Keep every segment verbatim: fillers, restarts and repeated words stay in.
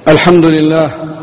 الحمد لله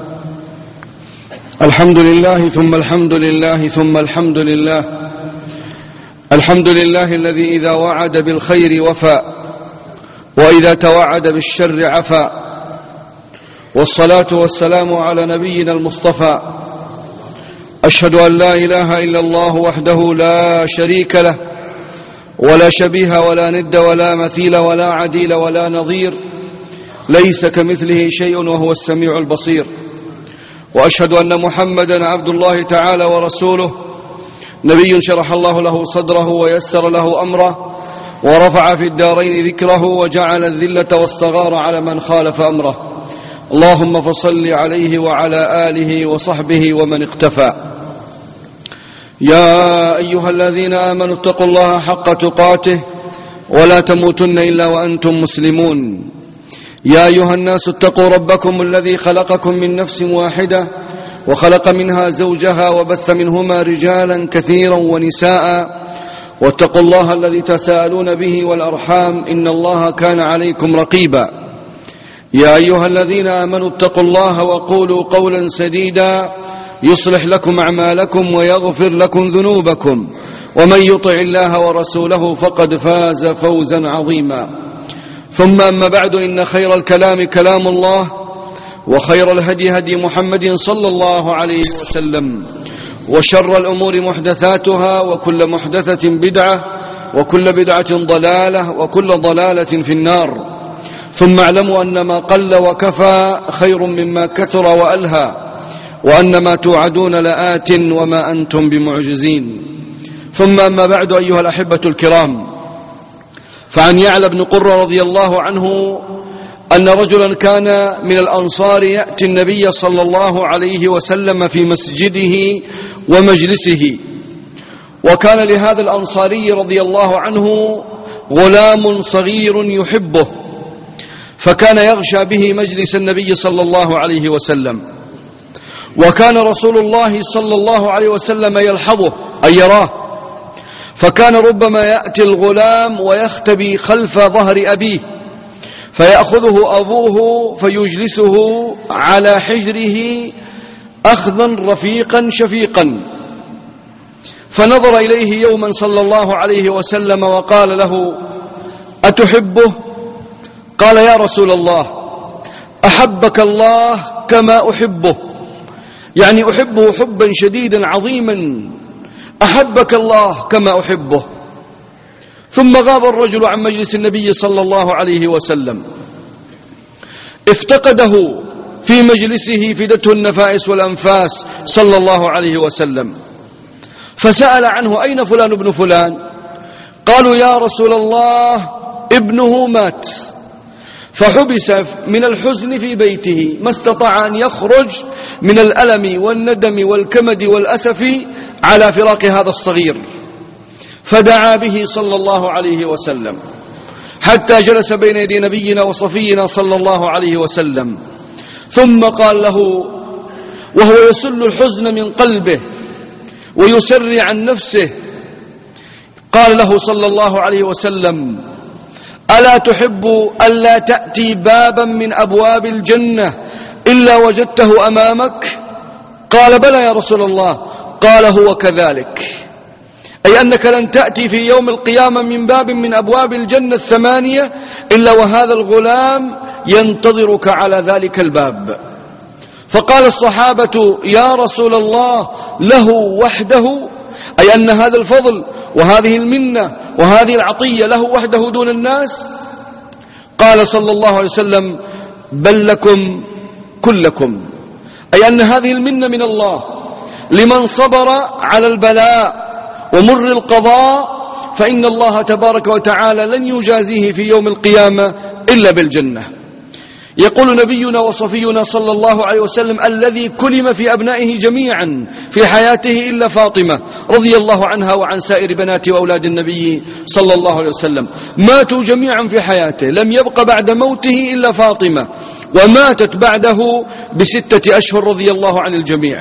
الحمد لله ثم الحمد لله ثم الحمد لله الحمد لله الذي إذا وعد بالخير وفى وإذا توعد بالشر عفا، والصلاة والسلام على نبينا المصطفى. أشهد أن لا إله إلا الله وحده لا شريك له ولا شبيه ولا ند ولا مثيل ولا عديل ولا نظير، ليس كمثله شيء وهو السميع البصير. وأشهد أن محمدا عبد الله تعالى ورسوله، نبي شرح الله له صدره ويسر له أمره ورفع في الدارين ذكره وجعل الذلة والصغار على من خالف أمره. اللهم فصل عليه وعلى آله وصحبه ومن اقتفى. يا أيها الذين آمنوا اتقوا الله حق تقاته ولا تموتن إلا وأنتم مسلمون. يا أيها الناس اتقوا ربكم الذي خلقكم من نفس واحدة وخلق منها زوجها وبث منهما رجالا كثيرا ونساء، واتقوا الله الذي تساءلون به والأرحام إن الله كان عليكم رقيبا. يا أيها الذين آمنوا اتقوا الله وقولوا قولا سديدا يصلح لكم أعمالكم ويغفر لكم ذنوبكم، ومن يطع الله ورسوله فقد فاز فوزا عظيما. ثم أما بعد، إن خير الكلام كلام الله، وخير الهدي هدي محمد صلى الله عليه وسلم، وشر الأمور محدثاتها، وكل محدثة بدعة، وكل بدعة ضلالة، وكل ضلالة في النار. ثم اعلموا أن ما قل وكفى خير مما كثر وألهى، وأن ما توعدون لآت وما أنتم بمعجزين. ثم أما بعد، أيها الأحبة الكرام، فعن يعلى بن قرة رضي الله عنه أن رجلا كان من الأنصار يأتي النبي صلى الله عليه وسلم في مسجده ومجلسه، وكان لهذا الأنصاري رضي الله عنه غلام صغير يحبه، فكان يغشى به مجلس النبي صلى الله عليه وسلم، وكان رسول الله صلى الله عليه وسلم يلحظه أي يراه، فكان ربما يأتي الغلام ويختبي خلف ظهر أبيه، فيأخذه أبوه فيجلسه على حجره أخذا رفيقا شفيقا. فنظر إليه يوما صلى الله عليه وسلم وقال له: أتحبه؟ قال: يا رسول الله، أحبك الله كما أحبه، يعني أحبه حبا شديدا عظيما، أحبك الله كما أحبه. ثم غاب الرجل عن مجلس النبي صلى الله عليه وسلم، افتقده في مجلسه فدته النفائس والأنفاس صلى الله عليه وسلم، فسأل عنه: أين فلان ابن فلان؟ قالوا: يا رسول الله، ابنه مات، فحبس من الحزن في بيته، ما استطاع أن يخرج من الألم والندم والكمد والأسف على فراق هذا الصغير، فدعا به صلى الله عليه وسلم حتى جلس بين يدي نبينا وصفينا صلى الله عليه وسلم، ثم قال له وهو يسل الحزن من قلبه ويسري عن نفسه، قال له صلى الله عليه وسلم: ألا تحب ألا تأتي بابا من أبواب الجنة إلا وجدته أمامك؟ قال: بلى يا رسول الله. قال: هو كذلك، أي أنك لن تأتي في يوم القيامة من باب من أبواب الجنة الثمانية إلا وهذا الغلام ينتظرك على ذلك الباب. فقال الصحابة: يا رسول الله، له وحده؟ أي أن هذا الفضل وهذه المنة وهذه العطية له وحده دون الناس؟ قال صلى الله عليه وسلم: بل لكم كلكم، أي أن هذه المنة من الله لمن صبر على البلاء ومر القضاء، فإن الله تبارك وتعالى لن يجازيه في يوم القيامة إلا بالجنة. يقول نبينا وصفينا صلى الله عليه وسلم: الذي كلم في أبنائه جميعا في حياته إلا فاطمة رضي الله عنها وعن سائر بنات وأولاد النبي صلى الله عليه وسلم، ماتوا جميعا في حياته، لم يبق بعد موته إلا فاطمة، وماتت بعده بستة أشهر رضي الله عن الجميع.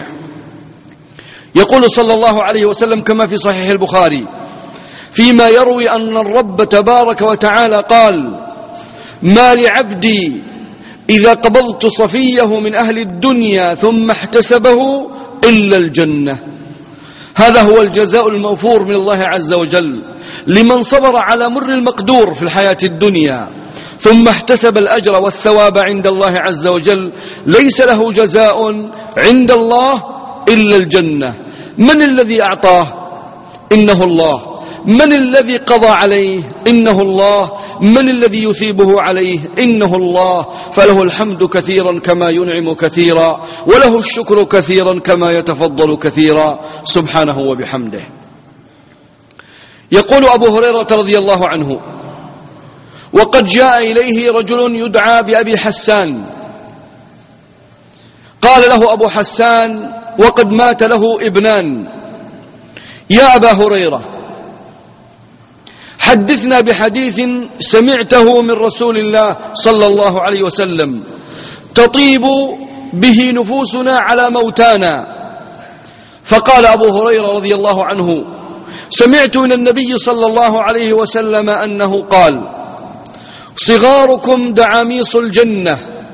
يقول صلى الله عليه وسلم كما في صحيح البخاري فيما يروي أن الرب تبارك وتعالى قال: ما لعبدي إذا قبضت صفيه من أهل الدنيا ثم احتسبه إلا الجنة. هذا هو الجزاء الموفور من الله عز وجل لمن صبر على مر المقدور في الحياة الدنيا ثم احتسب الأجر والثواب عند الله عز وجل. ليس له جزاء عند الله إلا الجنة. من الذي أعطاه؟ إنه الله. من الذي قضى عليه؟ إنه الله. من الذي يثيبه عليه؟ إنه الله. فله الحمد كثيرا كما ينعم كثيرا، وله الشكر كثيرا كما يتفضل كثيرا سبحانه وبحمده. يقول أبو هريرة رضي الله عنه: وقد جاء إليه رجل يدعى بأبي حسان، قال له أبو حسان وقد مات له ابنان: يا أبا هريرة، حدثنا بحديث سمعته من رسول الله صلى الله عليه وسلم تطيب به نفوسنا على موتانا. فقال أبو هريرة رضي الله عنه: سمعت من النبي صلى الله عليه وسلم أنه قال: صغاركم دعاميص الجنة،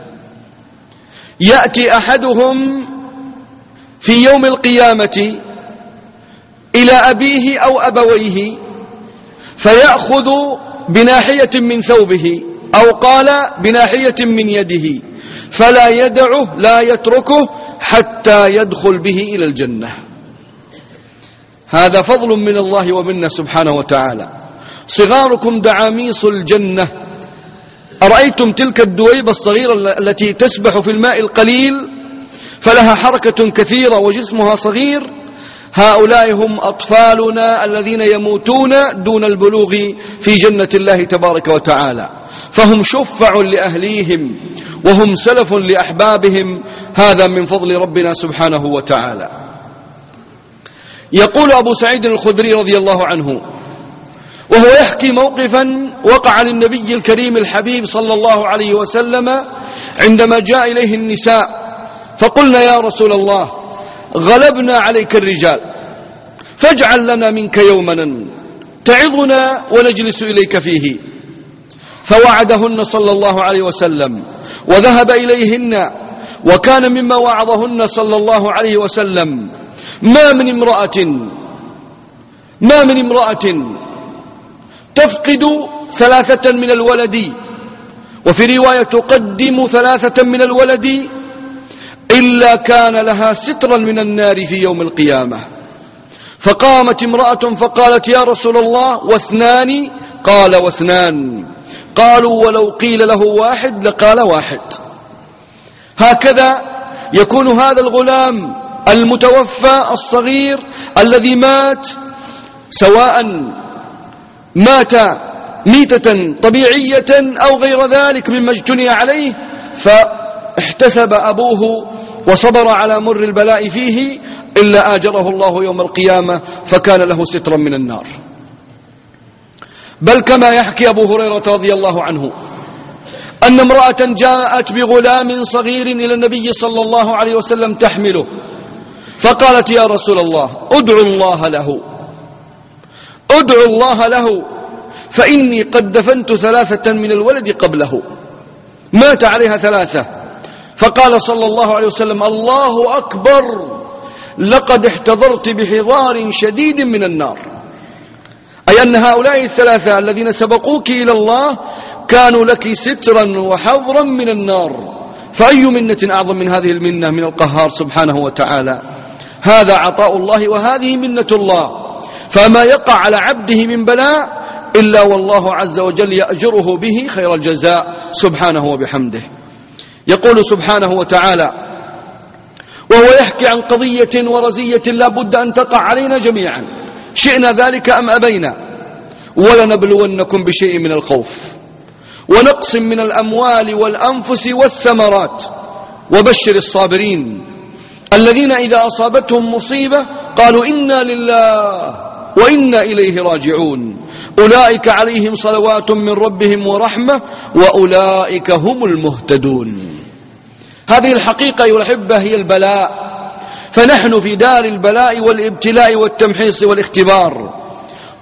يأتي أحدهم في يوم القيامة إلى أبيه أو أبويه فيأخذ بناحية من ثوبه، أو قال بناحية من يده، فلا يدعه، لا يتركه حتى يدخل به إلى الجنة. هذا فضل من الله ومنا سبحانه وتعالى. صغاركم دعاميص الجنة. أرأيتم تلك الدويبة الصغيرة التي تسبح في الماء القليل فلها حركة كثيرة وجسمها صغير؟ هؤلاء هم أطفالنا الذين يموتون دون البلوغ في جنة الله تبارك وتعالى، فهم شفع لأهليهم وهم سلف لأحبابهم. هذا من فضل ربنا سبحانه وتعالى. يقول أبو سعيد الخدري رضي الله عنه وهو يحكي موقفا وقع للنبي الكريم الحبيب صلى الله عليه وسلم عندما جاء إليه النساء فقلنا: يا رسول الله، غلبنا عليك الرجال، فاجعل لنا منك يوما تعظنا ونجلس إليك فيه. فوعدهن صلى الله عليه وسلم وذهب إليهن، وكان مما وعظهن صلى الله عليه وسلم: ما من امرأة ما من امرأة تفقد ثلاثة من الولد، وفي رواية تقدم ثلاثة من الولد، إلا كان لها سترا من النار في يوم القيامة. فقامت امرأة فقالت: يا رسول الله، واثنان؟ قال: واثنان. قالوا: ولو قيل له واحد لقال واحد. هكذا يكون هذا الغلام المتوفى الصغير الذي مات، سواء مات ميتة طبيعية أو غير ذلك مما اجتني عليه، فاحتسب أبوه وصبر على مر البلاء فيه، إلا آجره الله يوم القيامة فكان له سترا من النار. بل كما يحكي أبو هريرة رضي الله عنه أن امرأة جاءت بغلام صغير إلى النبي صلى الله عليه وسلم تحمله، فقالت: يا رسول الله، ادعو الله له ادعو الله له فإني قد دفنت ثلاثة من الولد قبله. مات عليها ثلاثة. فقال صلى الله عليه وسلم: الله أكبر، لقد احتضرت بحضار شديد من النار. أي أن هؤلاء الثلاثة الذين سبقوك إلى الله كانوا لك سترا وحظرا من النار. فأي منة أعظم من هذه المنة من القهار سبحانه وتعالى؟ هذا عطاء الله وهذه منة الله. فما يقع على عبده من بلاء إلا والله عز وجل يأجره به خير الجزاء سبحانه وبحمده. يقول سبحانه وتعالى وهو يحكي عن قضية ورزية لا بد أن تقع علينا جميعا، شئنا ذلك أم أبينا: ولنبلونكم بشيء من الخوف ونقص من الأموال والأنفس والثمرات وبشر الصابرين الذين إذا أصابتهم مصيبة قالوا إنا لله وإنا إليه راجعون أولئك عليهم صلوات من ربهم ورحمة وأولئك هم المهتدون. هذه الحقيقة أيها الأحبة هي البلاء، فنحن في دار البلاء والابتلاء والتمحيص والاختبار.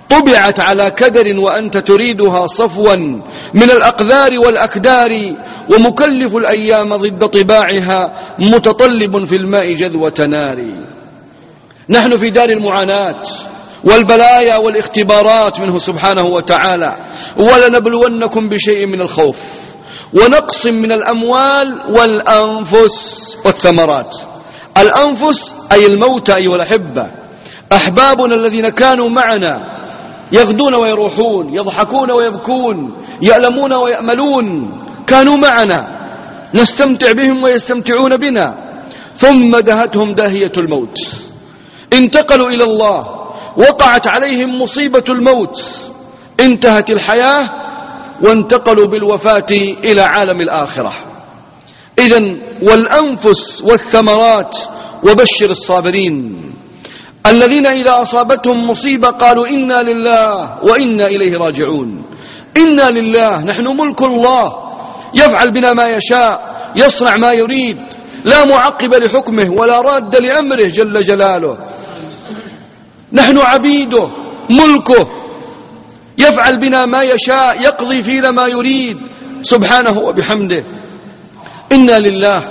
طبعت على كدر وأنت تريدها صفوا من الأقذار والأكدار، ومكلف الأيام ضد طباعها متطلب في الماء جذوة نار. نحن في دار المعاناة والبلايا والاختبارات منه سبحانه وتعالى. ولنبلونكم بشيء من الخوف ونقص من الأموال والأنفس والثمرات. الأنفس أي الموتى أيها الأحبة، أحبابنا الذين كانوا معنا يغدون ويروحون، يضحكون ويبكون، يألمون ويأملون، كانوا معنا نستمتع بهم ويستمتعون بنا، ثم دهتهم داهية الموت، انتقلوا إلى الله، وقعت عليهم مصيبة الموت، انتهت الحياة وانتقلوا بالوفاة إلى عالم الآخرة. إذن والأنفس والثمرات. وبشر الصابرين الذين إذا أصابتهم مصيبة قالوا إنا لله وإنا إليه راجعون. إنا لله، نحن ملك الله، يفعل بنا ما يشاء، يصنع ما يريد، لا معقب لحكمه ولا راد لأمره جل جلاله. نحن عبيده، ملكه، يفعل بنا ما يشاء، يقضي فينا ما يريد سبحانه وبحمده. إنا لله.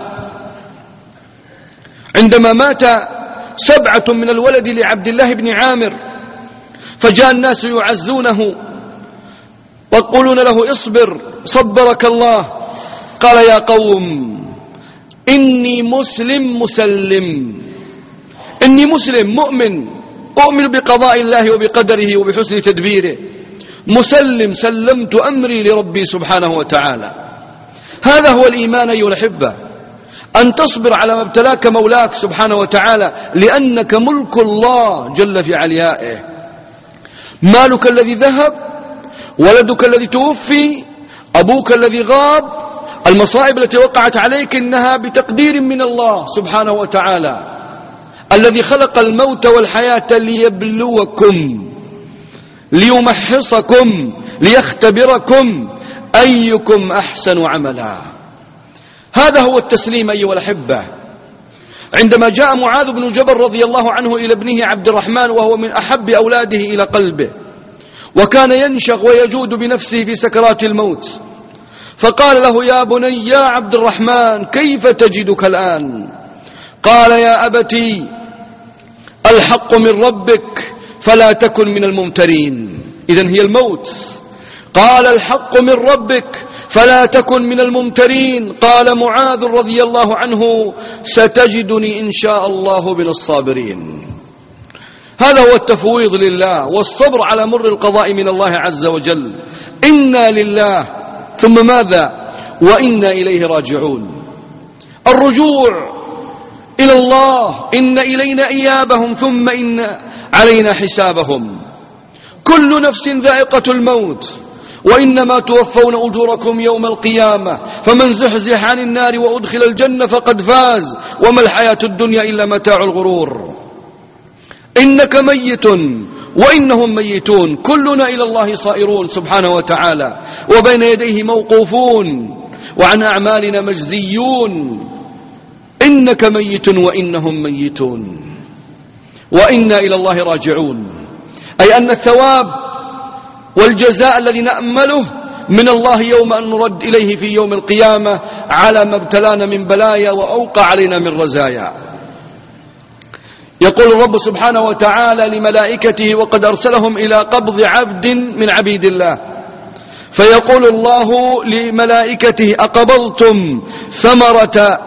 عندما مات سبعة من الولد لعبد الله بن عامر، فجاء الناس يعزونه ويقولون له اصبر صبرك الله، قال يا قوم إني مسلم مسلم، إني مسلم مؤمن، أؤمن بقضاء الله وبقدره وبحسن تدبيره، مسلم، سلمت أمري لربي سبحانه وتعالى. هذا هو الإيمان أيها الأحبة، أن تصبر على ما ابتلاك مولاك سبحانه وتعالى، لأنك ملك الله جل في عليائه. مالك الذي ذهب، ولدك الذي توفي، أبوك الذي غاب، المصائب التي وقعت عليك إنها بتقدير من الله سبحانه وتعالى، الذي خلق الموت والحياة ليبلوكم، ليمحصكم، ليختبركم أيكم أحسن عملا. هذا هو التسليم أيها الأحبة. عندما جاء معاذ بن جبل رضي الله عنه إلى ابنه عبد الرحمن وهو من أحب أولاده إلى قلبه، وكان ينشغ ويجود بنفسه في سكرات الموت، فقال له يا بني يا عبد الرحمن كيف تجدك الآن؟ قال يا أبتي الحق من ربك فلا تكن من الممترين. إذن هي الموت. قال الحق من ربك فلا تكن من الممترين. قال معاذ رضي الله عنه ستجدني إن شاء الله من الصابرين. هذا هو التفويض لله والصبر على مر القضاء من الله عز وجل. إنا لله ثم ماذا؟ وإنا إليه راجعون. الرجوع إلى الله، إن إلينا إيابهم ثم إن علينا حسابهم. كل نفس ذائقة الموت، وإنما توفون أجوركم يوم القيامة، فمن زحزح عن النار وأدخل الجنة فقد فاز، وما الحياة الدنيا إلا متاع الغرور. إنك ميت وإنهم ميتون، كلنا إلى الله صائرون سبحانه وتعالى، وبين يديه موقوفون، وعن أعمالنا مجزيون. إنك ميت وإنهم ميتون، وإنا إلى الله راجعون، أي أن الثواب والجزاء الذي نأمله من الله يوم أن نرد إليه في يوم القيامة على ما ابتلانا من بلايا وأوقع علينا من رزايا. يقول الرب سبحانه وتعالى لملائكته وقد أرسلهم إلى قبض عبد من عبيد الله، فيقول الله لملائكته أقبضتم ثمرة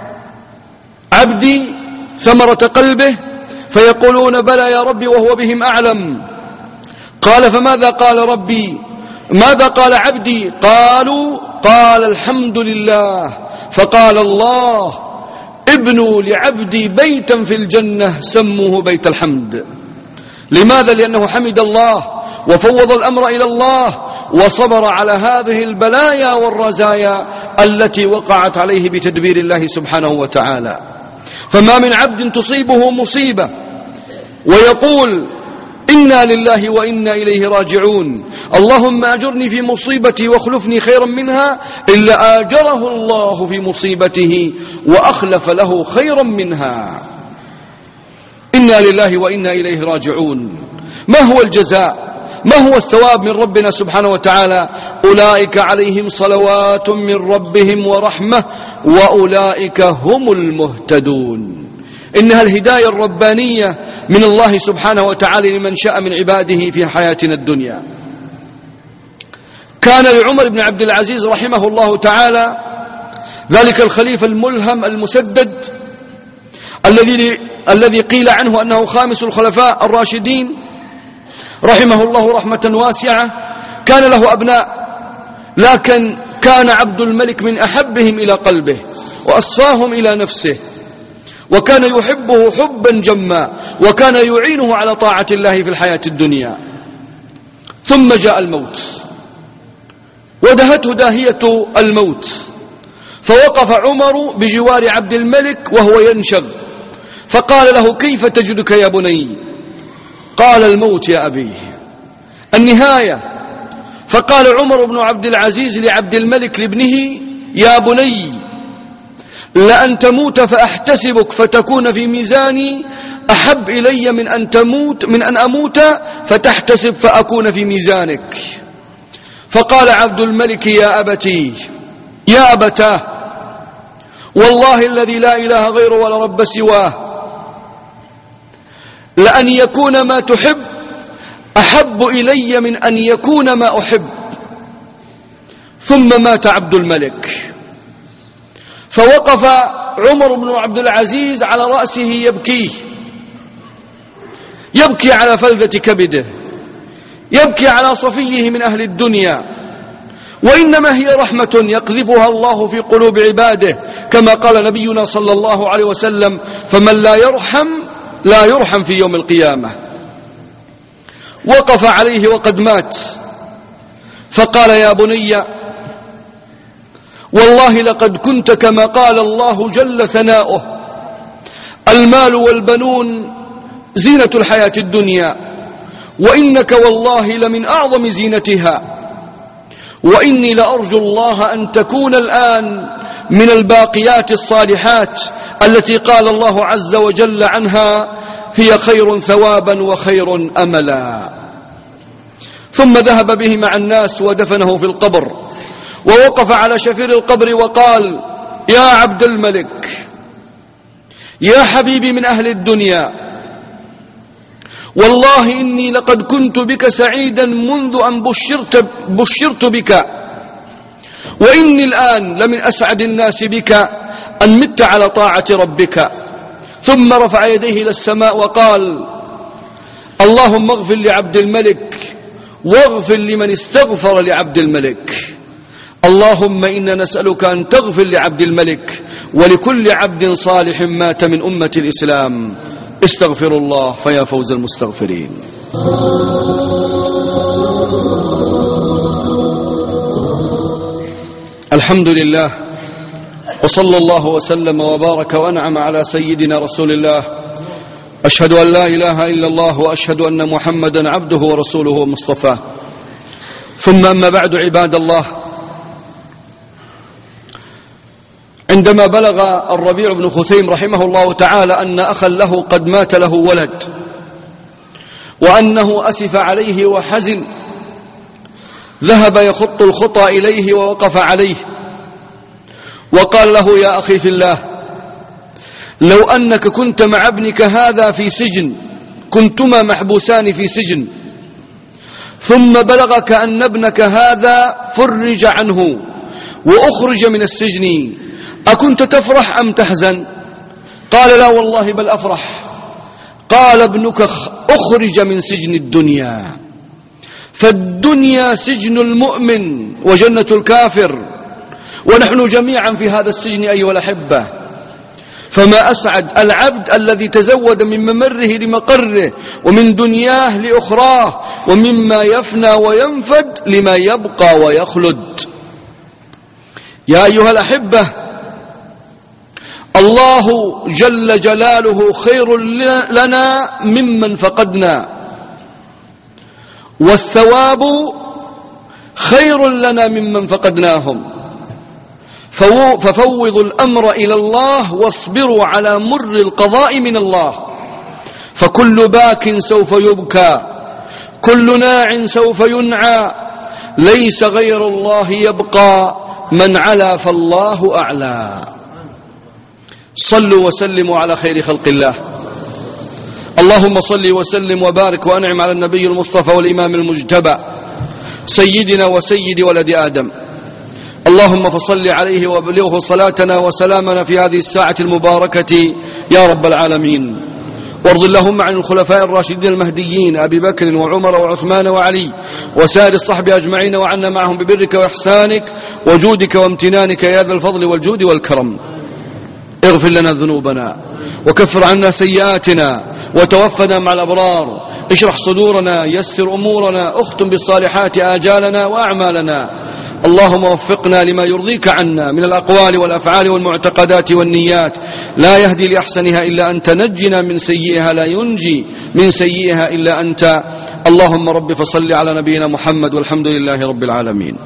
عبدي، ثمرة قلبه؟ فيقولون بلى يا ربي وهو بهم أعلم. قال فماذا قال ربي؟ ماذا قال عبدي؟ قالوا قال الحمد لله. فقال الله ابنوا لعبدي بيتا في الجنة سموه بيت الحمد. لماذا؟ لأنه حمد الله وفوض الأمر إلى الله وصبر على هذه البلايا والرزايا التي وقعت عليه بتدبير الله سبحانه وتعالى. فما من عبد تصيبه مصيبة ويقول إنا لله وإنا إليه راجعون، اللهم أجرني في مصيبتي واخلفني خيرا منها، إلا آجره الله في مصيبته وأخلف له خيرا منها. إنا لله وإنا إليه راجعون. ما هو الجزاء؟ ما هو الثواب من ربنا سبحانه وتعالى؟ أولئك عليهم صلوات من ربهم ورحمة وأولئك هم المهتدون. إنها الهداية الربانية من الله سبحانه وتعالى لمن شاء من عباده في حياتنا الدنيا. كان لعمر بن عبد العزيز رحمه الله تعالى ذلك الخليفة الملهم المسدد الذي الذي قيل عنه أنه خامس الخلفاء الراشدين رحمه الله رحمة واسعة، كان له أبناء، لكن كان عبد الملك من أحبهم إلى قلبه وأصفاهم إلى نفسه، وكان يحبه حبا جما، وكان يعينه على طاعة الله في الحياة الدنيا. ثم جاء الموت ودهته داهية الموت، فوقف عمر بجوار عبد الملك وهو ينشغ، فقال له: كيف تجدك يا بني؟ قال: الموت يا أبي، النهاية. فقال عمر بن عبد العزيز لعبد الملك لابنه: يا بني، لأن تموت فأحتسبك فتكون في ميزاني أحب إلي من أن تموت من أن أموت فتحتسب فأكون في ميزانك. فقال عبد الملك: يا أبتي يا أبتاه، والله الذي لا إله غيره ولا رب سواه، لأن يكون ما تحب أحب إلي من أن يكون ما أحب. ثم مات عبد الملك، فوقف عمر بن عبد العزيز على رأسه يبكيه، يبكي على فلذة كبده، يبكي على صفيه من أهل الدنيا، وإنما هي رحمة يقذفها الله في قلوب عباده، كما قال نبينا صلى الله عليه وسلم: فمن لا يرحم لا يرحم في يوم القيامة. وقف عليه وقد مات، فقال: يا بني، والله لقد كنت كما قال الله جل ثناؤه: المال والبنون زينة الحياة الدنيا، وإنك والله لمن أعظم زينتها، وإني لأرجو الله أن تكون الآن من الباقيات الصالحات التي قال الله عز وجل عنها: هي خير ثوابا وخير أملا. ثم ذهب به مع الناس ودفنه في القبر، ووقف على شفير القبر وقال: يا عبد الملك، يا حبيبي من أهل الدنيا، والله إني لقد كنت بك سعيدا منذ أن بشرت, بشرت بك، وإني الآن لمن أسعد الناس بك أن مت على طاعة ربك. ثم رفع يديه إلى السماء وقال: اللهم اغفر لعبد الملك واغفر لمن استغفر لعبد الملك. اللهم إنا نسألك أن تغفر لعبد الملك ولكل عبد صالح مات من أمة الإسلام. استغفروا الله فيا فوز المستغفرين. الحمد لله، وصلى الله وسلم وبارك وأنعم على سيدنا رسول الله. أشهد أن لا إله إلا الله، وأشهد أن محمدا عبده ورسوله ومصطفاه. ثم أما بعد، عباد الله، عندما بلغ الربيع بن خثيم رحمه الله تعالى أن أخا له قد مات له ولد، وأنه أسف عليه وحزن، ذهب يخط الخطى إليه ووقف عليه وقال له: يا أخي في الله، لو أنك كنت مع ابنك هذا في سجن، كنتما محبوسان في سجن، ثم بلغك أن ابنك هذا فرج عنه وأخرج من السجن، أكنت تفرح أم تحزن؟ قال: لا والله بل أفرح. قال: ابنك أخرج من سجن الدنيا، فالدنيا سجن المؤمن وجنة الكافر، ونحن جميعا في هذا السجن أيها الأحبة. فما أسعد العبد الذي تزود من ممره لمقره، ومن دنياه لأخراه، ومما يفنى وينفد لما يبقى ويخلد. يا أيها الأحبة، الله جل جلاله خير لنا ممن فقدنا، والثواب خير لنا ممن فقدناهم. ففوضوا الأمر إلى الله واصبروا على مر القضاء من الله، فكل باك سوف يبكى، كل ناع سوف ينعى، ليس غير الله يبقى، من علا فالله أعلى. صلوا وسلموا على خير خلق الله. اللهم صل وسلم وبارك وأنعم على النبي المصطفى والإمام المجتبى سيدنا وسيد ولد آدم. اللهم فصل عليه وبلغه صلاتنا وسلامنا في هذه الساعة المباركة يا رب العالمين. وارض اللهم عن الخلفاء الراشدين المهديين أبي بكر وعمر وعثمان وعلي وسائر الصحب أجمعين، وعنا معهم ببرك وإحسانك وجودك وامتنانك يا ذا الفضل والجود والكرم. اغفر لنا ذنوبنا وكفر عنا سيئاتنا وتوفنا مع الأبرار، اشرح صدورنا، يسر أمورنا، اختم بالصالحات آجالنا وأعمالنا. اللهم وفقنا لما يرضيك عنا من الأقوال والأفعال والمعتقدات والنيات، لا يهدي لأحسنها إلا أنت، نجنا من سيئها لا ينجي من سيئها إلا أنت. اللهم رب فصل على نبينا محمد، والحمد لله رب العالمين.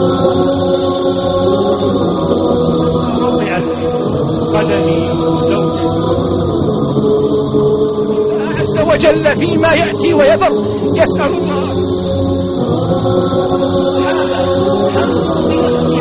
عز وجل فيما يأتي ويذر يسأل الله